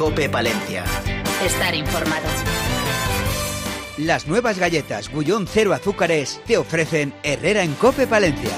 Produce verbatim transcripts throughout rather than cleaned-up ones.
COPE Palencia. Estar informado. Las nuevas galletas Bullón Cero Azúcares te ofrecen Herrera en COPE Palencia.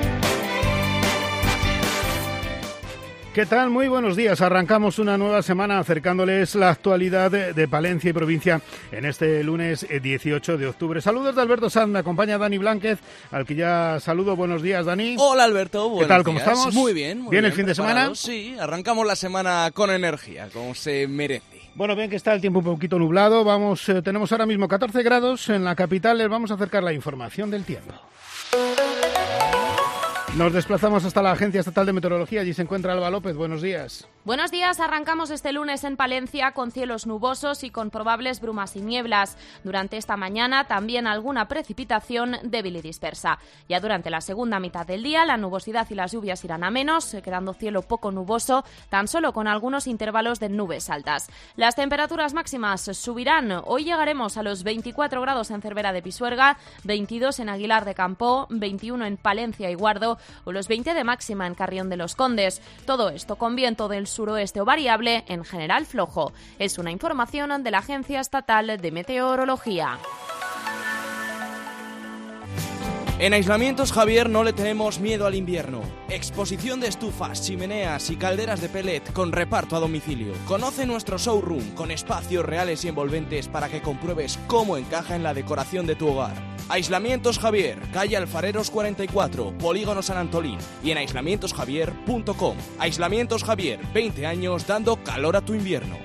¿Qué tal? Muy buenos días. Arrancamos una nueva semana acercándoles la actualidad de Palencia y provincia en este lunes dieciocho de octubre. Saludos de Alberto Sanz, me acompaña Dani Blánquez, al que ya saludo. Buenos días, Dani. Hola, Alberto. Buenos ¿Qué tal? ¿Cómo días? estamos? Muy bien. Muy ¿Bien, bien el fin preparados. de semana? Sí, arrancamos la semana con energía, como se merece. Bueno, bien que está el tiempo un poquito nublado. Vamos, eh, tenemos ahora mismo catorce grados en la capital. Les vamos a acercar la información del tiempo. Nos desplazamos hasta la Agencia Estatal de Meteorología. Allí se encuentra Alba López. Buenos días. Buenos días. Arrancamos este lunes en Palencia con cielos nubosos y con probables brumas y nieblas. Durante esta mañana también alguna precipitación débil y dispersa. Ya durante la segunda mitad del día la nubosidad y las lluvias irán a menos, quedando cielo poco nuboso, tan solo con algunos intervalos de nubes altas. Las temperaturas máximas subirán. Hoy llegaremos a los veinticuatro grados en Cervera de Pisuerga, veintidós en Aguilar de Campoo, veintiuno en Palencia y Guardo o los veinte de máxima en Carrión de los Condes. Todo esto con viento del suroeste o variable, en general flojo. Es una información de la Agencia Estatal de Meteorología. En Aislamientos Javier no le tenemos miedo al invierno. Exposición de estufas, chimeneas y calderas de pellet con reparto a domicilio. Conoce nuestro showroom con espacios reales y envolventes para que compruebes cómo encaja en la decoración de tu hogar. Aislamientos Javier, calle Alfareros cuarenta y cuatro, Polígono San Antolín y en aislamientos javier punto com. Aislamientos Javier, veinte años dando calor a tu invierno.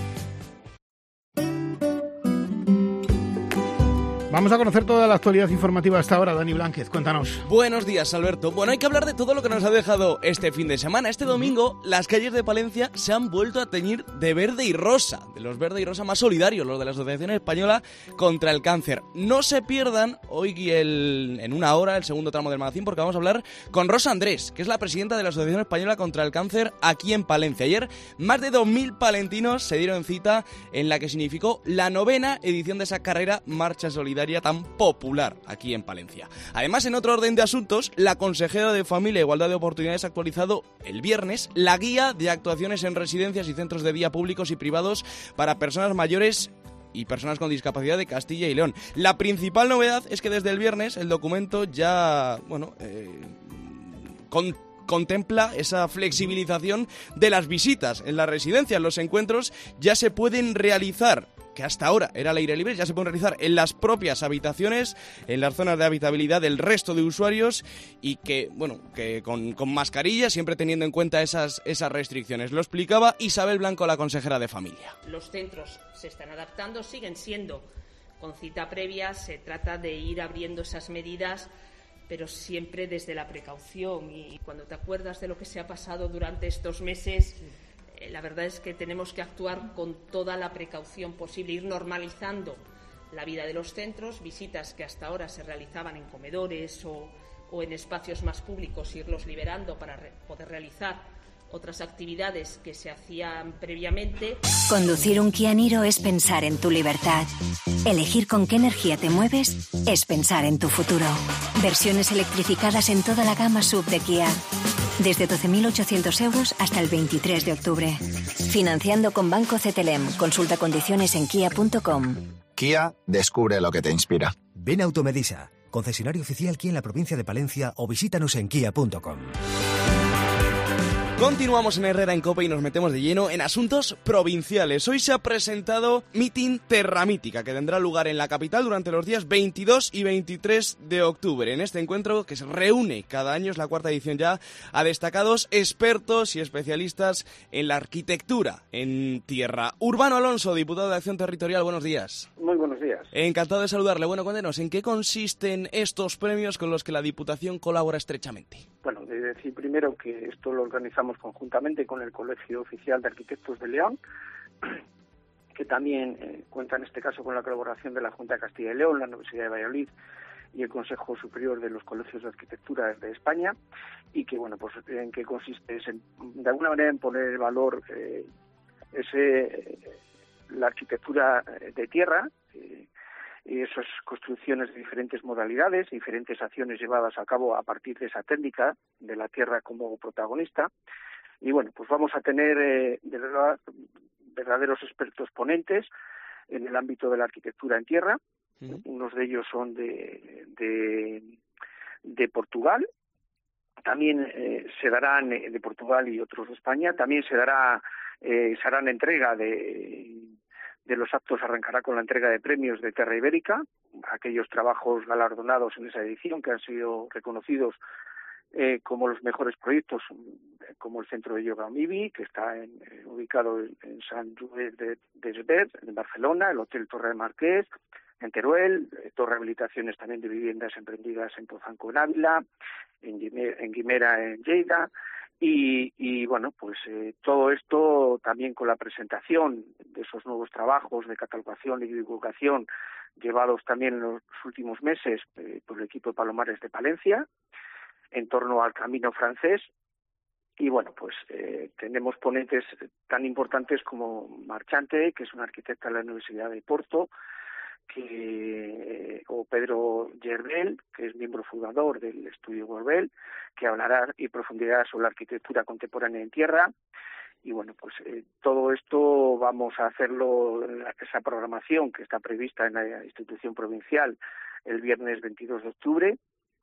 Vamos a conocer toda la actualidad informativa hasta ahora. Dani Blánquez, cuéntanos. Buenos días, Alberto. Bueno, hay que hablar de todo lo que nos ha dejado este fin de semana. Este domingo, las calles de Palencia se han vuelto a teñir de verde y rosa, de los verde y rosa más solidarios, los de la Asociación Española contra el Cáncer. No se pierdan hoy el, en una hora el segundo tramo del magazín, porque vamos a hablar con Rosa Andrés, que es la presidenta de la Asociación Española contra el Cáncer aquí en Palencia. Ayer, más de dos mil palentinos se dieron cita en la que significó la novena edición de esa carrera Marcha Solidaria tan popular aquí en Palencia. Además, en otro orden de asuntos, la consejera de Familia e Igualdad de Oportunidades ha actualizado el viernes la guía de actuaciones en residencias y centros de día públicos y privados para personas mayores y personas con discapacidad de Castilla y León. La principal novedad es que desde el viernes el documento ya, bueno, eh, con contempla esa flexibilización de las visitas en las residencias. Los encuentros ya se pueden realizar, que hasta ahora era al aire libre, ya se pueden realizar en las propias habitaciones, en las zonas de habitabilidad del resto de usuarios y que, bueno, que con, con mascarilla, siempre teniendo en cuenta esas, esas restricciones. Lo explicaba Isabel Blanco, la consejera de Familia. Los centros se están adaptando, siguen siendo con cita previa, se trata de ir abriendo esas medidas, pero siempre desde la precaución. Y cuando te acuerdas de lo que se ha pasado durante estos meses, eh, la verdad es que tenemos que actuar con toda la precaución posible, ir normalizando la vida de los centros, visitas que hasta ahora se realizaban en comedores o, o en espacios más públicos, irlos liberando para re- poder realizar otras actividades que se hacían previamente. Conducir un Kia Niro es pensar en tu libertad. Elegir con qué energía te mueves es pensar en tu futuro. Versiones electrificadas en toda la gama sub de Kia. Desde doce mil ochocientos euros hasta el veintitrés de octubre. Financiando con Banco C T L E M. Consulta condiciones en kia punto com. Kia, descubre lo que te inspira. Ven a Automedisa, concesionario oficial Kia en la provincia de Palencia, o visítanos en kia punto com. Continuamos en Herrera en COPE y nos metemos de lleno en asuntos provinciales. Hoy se ha presentado Meeting Terra Mítica, que tendrá lugar en la capital durante los días veintidós y veintitrés de octubre. En este encuentro, que se reúne cada año, es la cuarta edición ya, a destacados expertos y especialistas en la arquitectura en tierra. Urbano Alonso, diputado de Acción Territorial, buenos días. Muy buenos días. Encantado de saludarle. Bueno, cuéntenos, ¿en qué consisten estos premios con los que la Diputación colabora estrechamente? Bueno, de decir primero que esto lo organizamos conjuntamente con el Colegio Oficial de Arquitectos de León, que también eh, cuenta en este caso con la colaboración de la Junta de Castilla y León, la Universidad de Valladolid y el Consejo Superior de los Colegios de Arquitectura de España, y que, bueno, pues en qué consiste, es en, de alguna manera en poner en valor eh, ese, eh, la arquitectura de tierra, eh, y esas construcciones de diferentes modalidades, diferentes acciones llevadas a cabo a partir de esa técnica de la tierra como protagonista. Y bueno, pues vamos a tener, eh, de verdad, verdaderos expertos ponentes en el ámbito de la arquitectura en tierra. Uh-huh. Unos de ellos son de, de, de Portugal. También eh, se darán eh, de Portugal y otros de España. También se dará, eh, se harán entrega de, de los actos, arrancará con la entrega de premios de Terra Ibérica, aquellos trabajos galardonados en esa edición que han sido reconocidos eh, como los mejores proyectos, como el Centro de Yoga Omibi, que está en, eh, ubicado en, en Sant Joan de Despert, en Barcelona, el Hotel Torre del Marqués, en Teruel, eh, dos rehabilitaciones también de viviendas emprendidas en Pozanco, en Ávila, en Guimera, en, Guimera, en Lleida, y, y bueno, pues eh, todo esto también con la presentación de esos nuevos trabajos de catalogación y divulgación llevados también en los últimos meses eh, por el equipo de Palomares de Palencia, en torno al camino francés. Y bueno, pues eh, tenemos ponentes tan importantes como Marchante, que es una arquitecta de la Universidad de Porto, que o Pedro Yerbel, que es miembro fundador del Estudio Gorbel, que hablará y profundizará sobre la arquitectura contemporánea en tierra. Y bueno, pues eh, todo esto vamos a hacerlo, esa programación que está prevista en la institución provincial el viernes veintidós de octubre.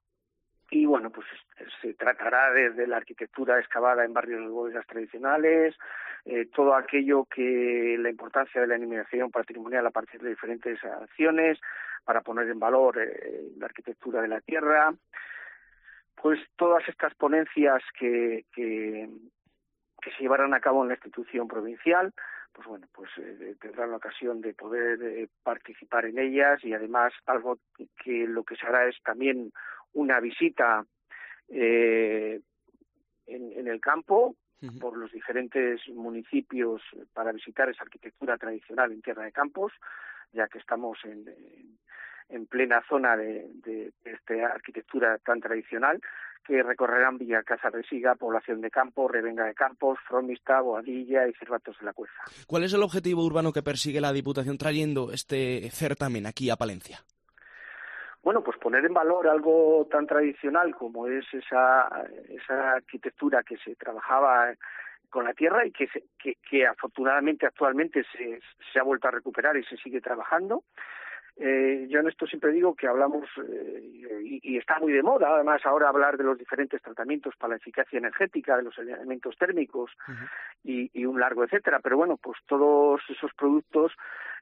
Y bueno, pues se tratará desde la arquitectura excavada en barrios de bodegas tradicionales, eh, todo aquello que la importancia de la eliminación patrimonial a partir de diferentes acciones para poner en valor eh, la arquitectura de la tierra. Pues todas estas ponencias que, que, que se llevarán a cabo en la institución provincial, pues bueno, pues eh, tendrán la ocasión de poder eh, participar en ellas, y además algo que lo que se hará es también una visita eh, en, en el campo uh-huh. por los diferentes municipios para visitar esa arquitectura tradicional en Tierra de Campos, ya que estamos en, en, en plena zona de, de esta arquitectura tan tradicional, que recorrerán Villalcázar de Siga, Población de Campos, Revenga de Campos, Fromista, Boadilla y Cervatos de la Cueza. ¿Cuál es el objetivo urbano que persigue la Diputación trayendo este certamen aquí a Palencia? Bueno, pues poner en valor algo tan tradicional como es esa esa arquitectura que se trabajaba con la tierra y que se, que, que afortunadamente actualmente se, se ha vuelto a recuperar y se sigue trabajando. Eh, yo en esto siempre digo que hablamos, eh, y, y está muy de moda además ahora hablar de los diferentes tratamientos para la eficacia energética, de los elementos térmicos uh-huh. y, y un largo etcétera, pero bueno, pues todos esos productos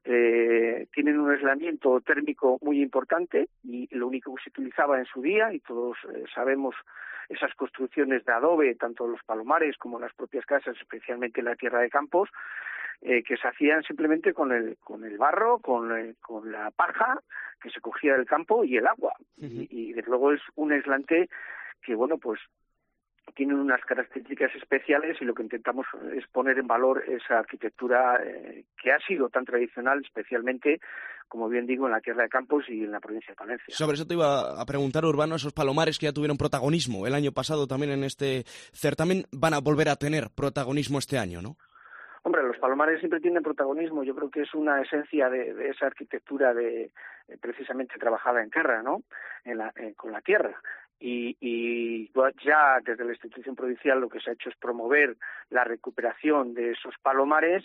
eh, tienen un aislamiento térmico muy importante, y lo único que se utilizaba en su día, y todos eh, sabemos esas construcciones de adobe, tanto los palomares como las propias casas, especialmente en la Tierra de Campos, Eh, que se hacían simplemente con el con el barro, con, eh, con la paja que se cogía del campo y el agua. Uh-huh. Y, y desde luego es un aislante que, bueno, pues tiene unas características especiales, y lo que intentamos es poner en valor esa arquitectura eh, que ha sido tan tradicional, especialmente, como bien digo, en la Tierra de Campos y en la provincia de Palencia. Sobre eso te iba a preguntar, Urbano, esos palomares que ya tuvieron protagonismo el año pasado también en este certamen, van a volver a tener protagonismo este año, ¿no? Hombre, los palomares siempre tienen protagonismo. Yo creo que es una esencia de, de esa arquitectura de eh, precisamente trabajada en tierra, ¿no? En la, eh, con la tierra. Y, y ya desde la institución provincial lo que se ha hecho es promover la recuperación de esos palomares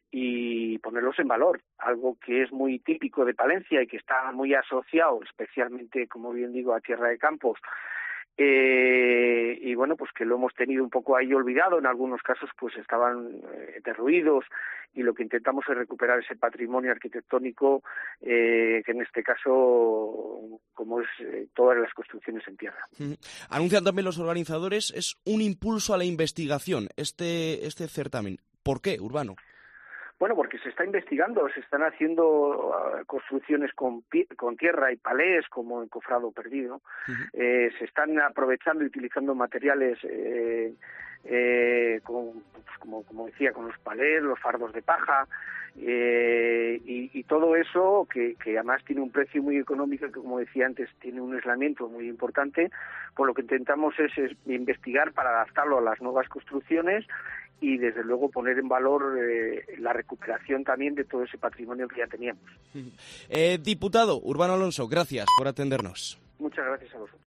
y ponerlos en valor, algo que es muy típico de Palencia y que está muy asociado, especialmente, como bien digo, a Tierra de Campos. Eh, y bueno, pues que lo hemos tenido un poco ahí olvidado, en algunos casos pues estaban eh, derruidos, y lo que intentamos es recuperar ese patrimonio arquitectónico, eh, que en este caso, como es eh, todas las construcciones en tierra. Mm. Anuncian también los organizadores, es un impulso a la investigación, este, este certamen. ¿Por qué, Urbano? Bueno, porque se está investigando, se están haciendo uh, construcciones con, con tierra y palés, como en Cofrado Perdido. Uh-huh. Eh, se están aprovechando y utilizando materiales, eh, eh, con, pues como, como decía, con los palés, los fardos de paja, eh, y, y todo eso que, que además tiene un precio muy económico, que como decía antes tiene un aislamiento muy importante. Por lo que intentamos es, es investigar para adaptarlo a las nuevas construcciones, y desde luego poner en valor eh, la recuperación también de todo ese patrimonio que ya teníamos. Eh, diputado Urbano Alonso, gracias por atendernos. Muchas gracias a vosotros.